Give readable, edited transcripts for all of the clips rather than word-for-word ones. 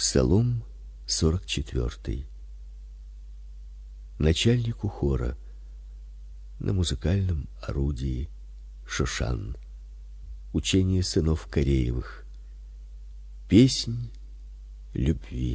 Псалом 44. Начальнику хора на музыкальном орудии Шошан. Учение сынов Кореевых. Песнь любви.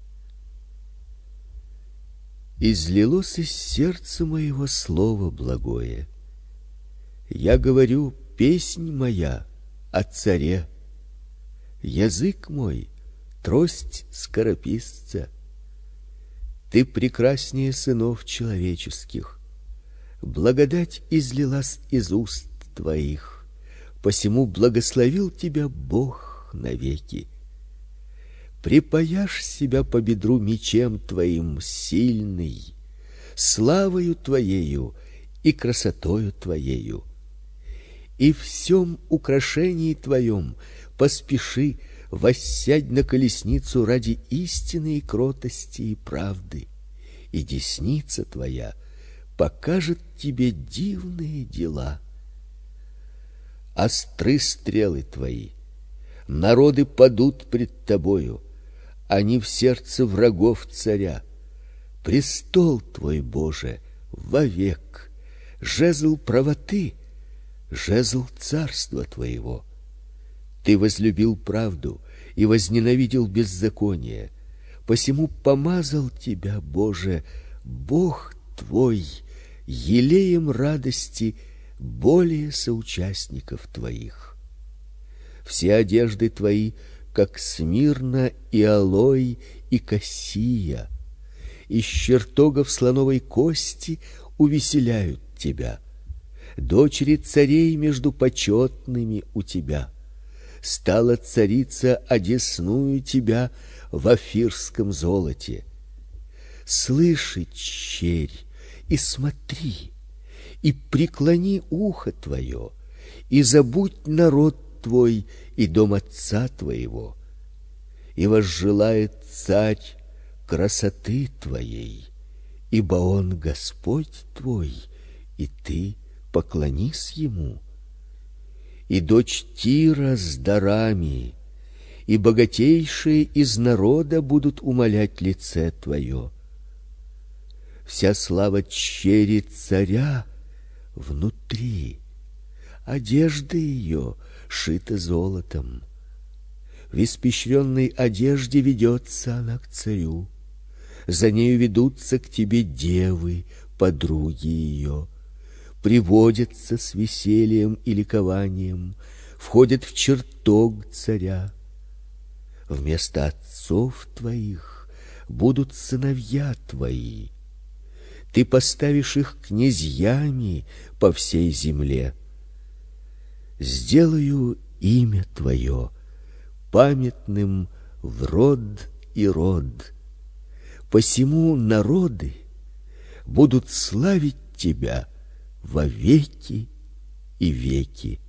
Излилось из сердца моего слово благое. Я говорю, песнь моя о царе. Язык мой трость скорописца. Ты прекраснее сынов человеческих. Благодать излилась из уст твоих. Посему благословил тебя Бог навеки. Припаяшь себя по бедру мечем твоим сильный, славою твоею и красотою твоею. И в сем украшении твоем поспеши, воссядь на колесницу ради истины и кротости и правды, и десница твоя покажет тебе дивные дела. Остры стрелы твои, народы падут пред тобою, они в сердце врагов царя. Престол твой, Боже, вовек, жезл правоты, жезл царства твоего. Ты возлюбил правду и возненавидел беззаконие, посему помазал тебя, Боже, Бог твой, елеем радости более соучастников твоих. Все одежды твои, как смирна и алой и кассия, из чертогов слоновой кости увеселяют тебя. Дочери царей между почетными у тебя. Стала царица одесную тебя в офирском золоте. Слыши, черь, и смотри, и преклони ухо твое, и забудь народ твой и дом отца твоего. И возжелает царь красоты твоей, ибо он Господь твой, и ты поклонись ему. И дочь Тира с дарами, и богатейшие из народа будут умолять лице твое. Вся слава чери царя внутри, одежда ее шита золотом. В испещренной одежде ведется она к царю. За нею ведутся к тебе девы, подруги ее, приводятся с весельем и ликованием, входят в чертог царя. Вместо отцов твоих будут сыновья твои. Ты поставишь их князьями по всей земле. Сделаю имя твое памятным в род и род. Посему народы будут славить тебя во веки и веки.